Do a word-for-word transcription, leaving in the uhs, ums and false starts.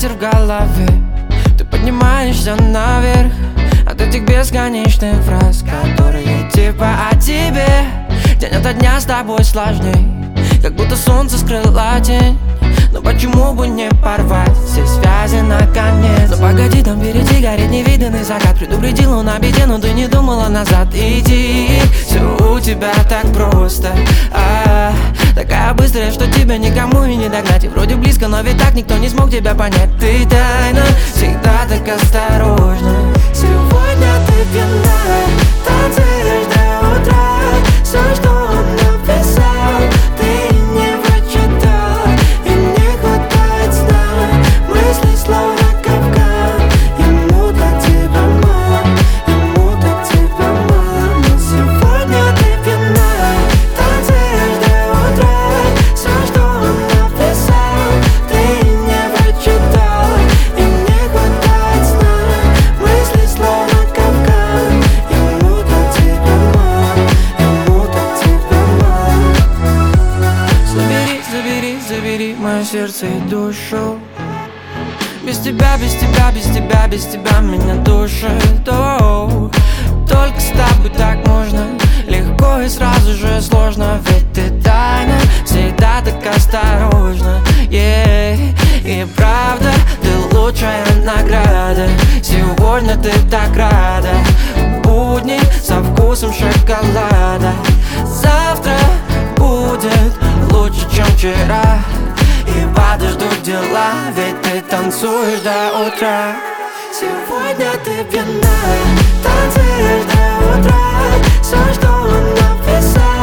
ветер в голове. Ты поднимаешься наверх от этих бесконечных фраз, которые типа о тебе. День ото дня с тобой сложней, как будто солнце скрыла тень. Но почему бы не порвать все связи наконец? Но погоди, там впереди горит невиданный закат. Предупредил он о беде, но ты не думала назад идти. Все у тебя так просто, а, такая быстрая, что тебя никому и не догнать. И вроде близко, но ведь так никто не смог тебя понять. Ты тайна, всегда так осторожна. Сегодня ты пьяна, танцуешь до утра. Все, что он написал, ты не прочитал. И не хватает сна, мысли словно капкан. Ему так тебя мало, ему так тебя мало. Но сегодня ты пьяна, танцуешь до утра. Все, что он написал, ты не прочитал. И не хватает сна, мысли словно капкан. Ему так тебя мало, ему так тебя мало. Забери, забери, забери мое сердце и душу. Без тебя, без тебя, без тебя, без тебя меня душит. Оу. Только с тобой так можно, легко и сразу же сложно. Ведь ты тайна, всегда так осторожна, yeah. И правда, ты лучшая награда. Сегодня ты так рада, будни со вкусом шоколада. Завтра будет лучше, чем вчера. И подождут дела, ведь ты танцуешь до утра. Сегодня ты пьяна, танцуешь до утра. Все, что он написал,